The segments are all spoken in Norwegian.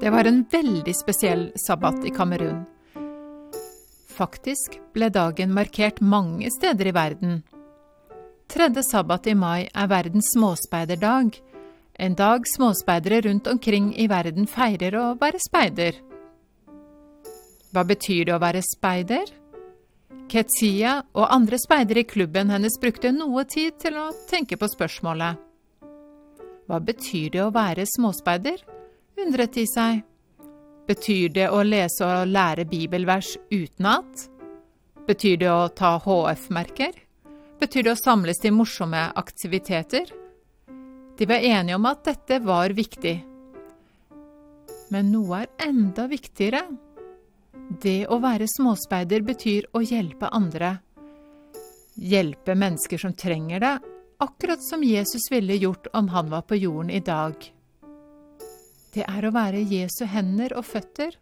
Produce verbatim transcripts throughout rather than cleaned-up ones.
Det var en veldig spesiell sabbat i Kamerun. Faktisk ble dagen markert mange steder i verden. Tredje sabbat i mai er verdens småspeiderdag, en dag småspeidere rundt omkring i verden feirer å være speider. Hva betyr det å være speider? Ketsia og andre speidere i klubben hennes brukte noe tid til å tenke på spørsmålet. Hva betyr det å være småspeider? Undret de seg. Betyr det å lese og lære bibelvers utenat? Betyr det å ta H F-merker? Betyr det å samles til morsomme aktiviteter? De var enige om at dette var viktig. Men noe er enda viktigere. Det å være småspeider betyr å hjelpe andre. Hjelpe mennesker som trenger det, akkurat som Jesus ville gjort om han var på jorden i dag. Det er å være Jesu hender og føtter.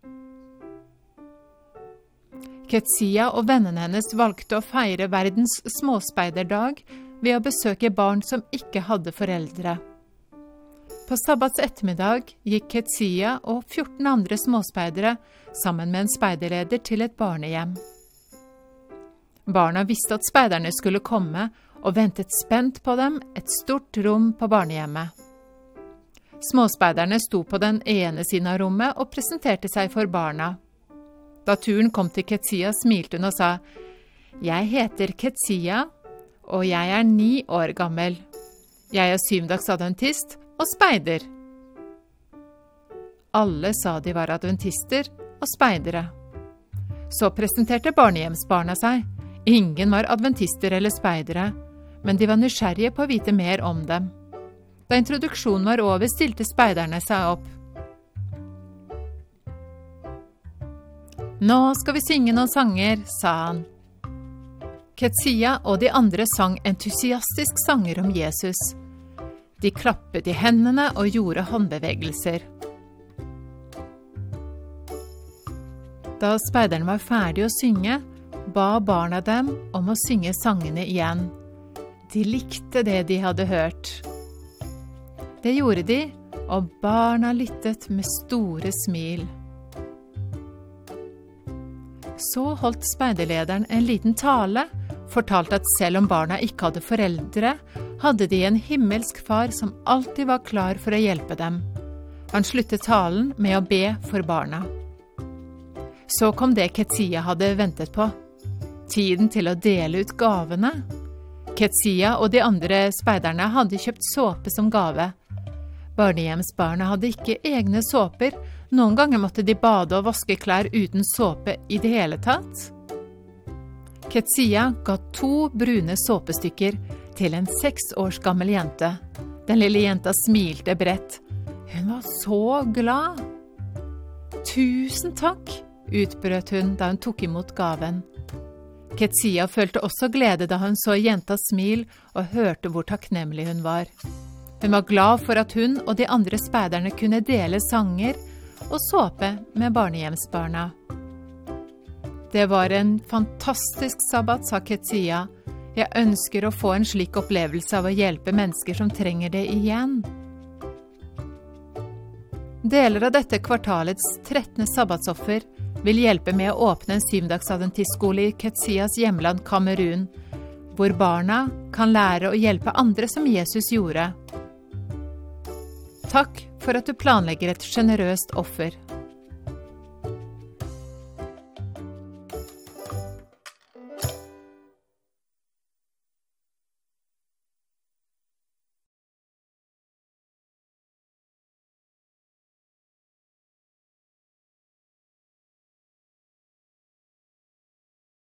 Ketsia og vennene hennes valgte å feire verdens småspeiderdag ved å besøke barn som ikke hadde foreldre. På sabbats ettermiddag gikk Ketsia og fjorten andre småspeidere sammen med en speiderleder til et barnehjem. Barna visste at speiderne skulle komme og ventet spent på dem et stort rom på barnehjemmet. Småspeiderne sto på den ene siden av rommet og presenterte seg for barna. Da turen kom til Ketsia, smilte hun og sa: «Jeg heter Ketsia, og jeg er ni år gammel. Jeg er syvendagsadventist og speider.» Alle sa de var adventister og speidere. Så presenterte barnehjemsbarna seg. Ingen var adventister eller speidere, men de var nysgjerrige på å vite mer om dem. Da introduksjonen var over, stilte speiderne seg opp. «Nå skal vi synge noen sanger», sa han. Ketsia og de andre sang entusiastisk sanger om Jesus. De klappet i hendene og gjorde håndbevegelser. Da speiderne var ferdige å synge, ba barna dem om å synge sangene igjen. De likte det de hadde hørt. Det gjorde de, og barna lyttet med store smil. Så holdt speiderlederen en liten tale, fortalte at selv om barna ikke hadde foreldre, hadde de en himmelsk far som alltid var klar for å hjelpe dem. Han sluttet talen med å be for barna. Så kom det Ketsia hadde ventet på. Tiden til å dele ut gavene. Ketsia og de andre speiderne hadde kjøpt såpe som gave. Barnehjemsbarna hadde ikke egne såper. Noen ganger måtte de bade og vaske klær uten såpe i det hele tatt. Ketsia ga to brune såpestykker til en seks års gammel jente. Den lille jenta smilte bredt. Hun var så glad. «Tusen takk», utbrøt hun da hun tok imot gaven. Ketsia følte også glede da hun så jentas smil og hørte hvor takknemlig hun var. Hun var glad for at hun og de andre speiderne kunne dele sanger og såpe med barnehjemsbarna. Det var en fantastisk sabbat, sa Ketsia. Jeg ønsker å få en slik opplevelse av å hjelpe mennesker som trenger det igjen. Deler av dette kvartalets trettende sabbatsoffer vil hjelpe med å åpne en syvendagsadventistskole i Ketsias hjemland Kamerun, hvor barna kan lære å hjelpe andre som Jesus gjorde. Takk for at du planlegger et generøst offer.